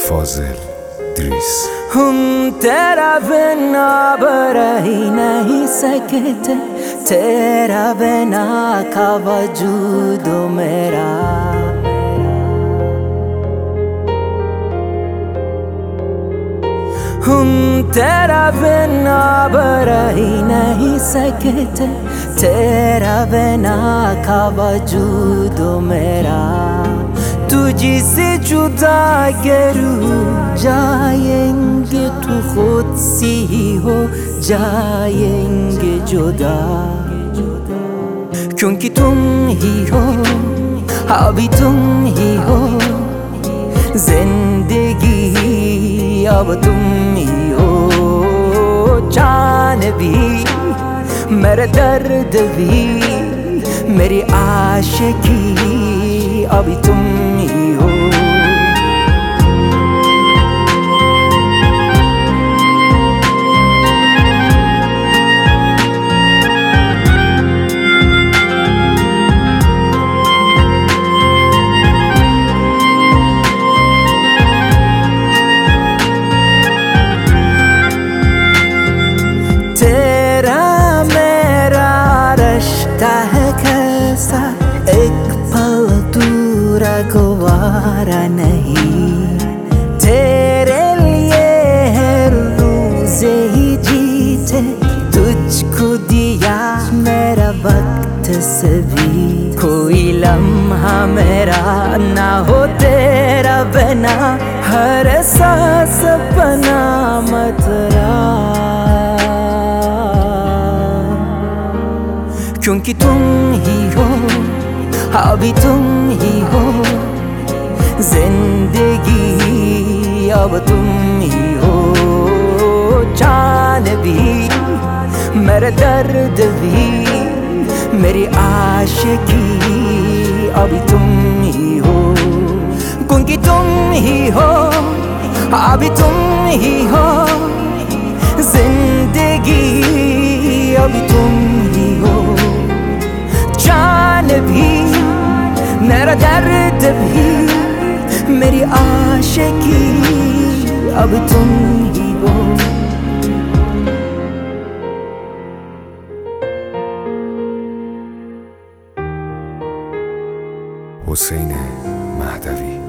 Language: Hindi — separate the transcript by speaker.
Speaker 1: फाजिल द्रिस।
Speaker 2: हम तेरा बिना रह ही नहीं सकते, तेरा बिना का वजूद मेरा। हम तेरा बिना रह ही नहीं सकते, तेरा बिना का वजूद मेरा। तुझसे जुदा करूँ जाएंगे तो खुद से ही हो जाएंगे जुदा, क्योंकि तुम ही हो, अभी तुम ही हो जिंदगी, अब तुम ही हो जान भी, मेरा दर्द भी, मेरी आशिकी, अभी तुम ही हो। तेरा मेरा रिश्ता है कैसा, एक पल दूरा गवारा नहीं। तेरे लिए हर रोज़ ही जीते, तुझको दिया मेरा वक्त सभी। कोई लम्हा मेरा ना हो तेरा बिना, हर सांस बना मतरा, क्योंकि तुम ही हो, अभी तुम ही हो जिंदगी, अब तुम ही हो जान भी, मेरा दर्द भी, मेरी आशिकी, अभी तुम ही हो। क्योंकि तुम ही हो, अभी तुम ही हो जिंदगी, अभी तुम ही हो जान भी, मेरा दर्द भी, मेरी आशिकी, अब तुम ही हो।
Speaker 1: حسین مهدوی